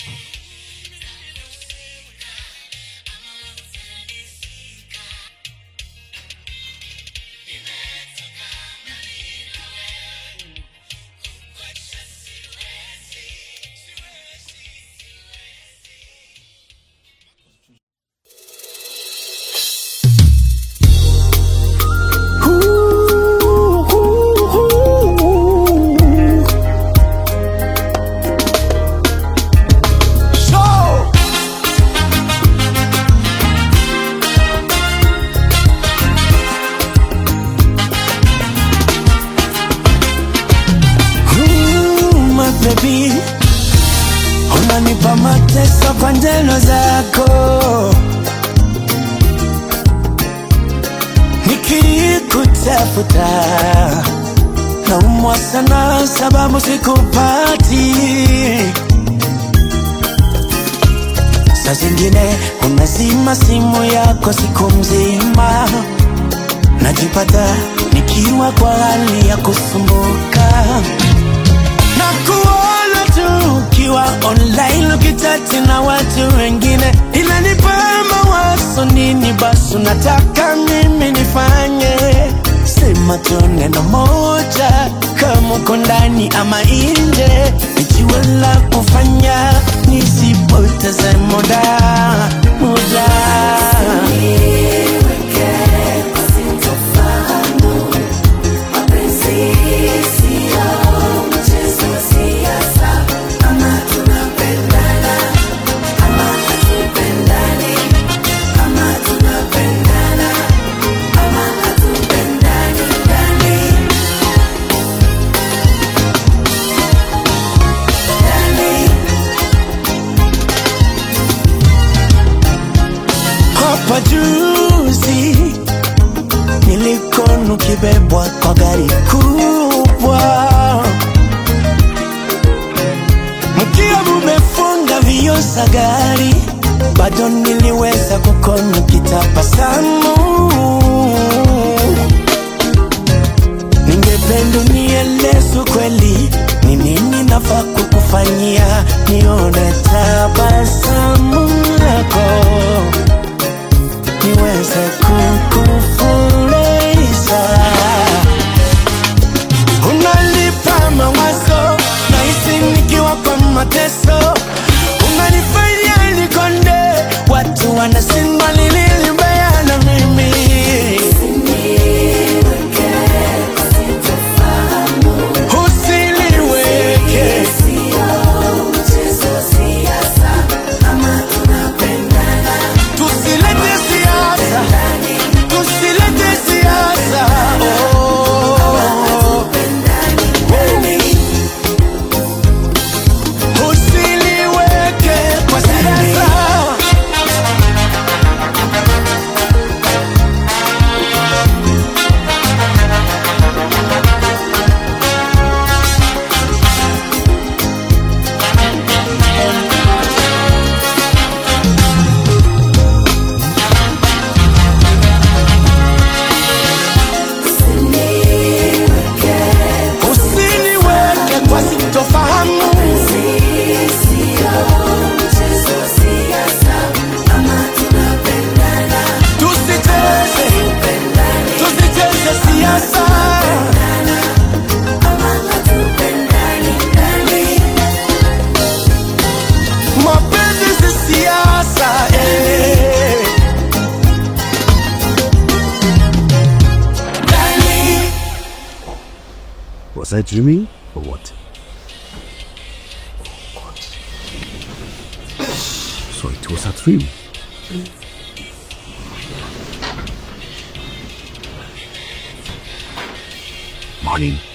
Baby, unanipa mateso kwa njeno zako, nikikutafuta naumwa sana sababu sikupati. Saa zingine unazima simu yako siku mzima, najipata nikiwa kwa hali ya kusumbuka. Nakuona tu ukiwa online ukichati na watu wengine, inanipa mawazo, nini basi unataka mimi nifanye? Sema tu neno moja, kama uko ndani ama nje, nijue la kufanya nisipoteze muda. Hapa juzi nilikono kibebwa kwa gari kubwa, mkiwa mumefunga vioo za gari, bado niliweza kukono kitabasamu. Ningependa unieleze kweli ni nini nafaa kukufanyia nione tabasamu lako, niweze kukufurahisha. Unalipa mawazo nahisi nikiwa kwa mateso, unanifanya nikonde, watu wanasema nilibaya na mimi. Usiniweke Was I dreaming or what? So it was a dream. Morning.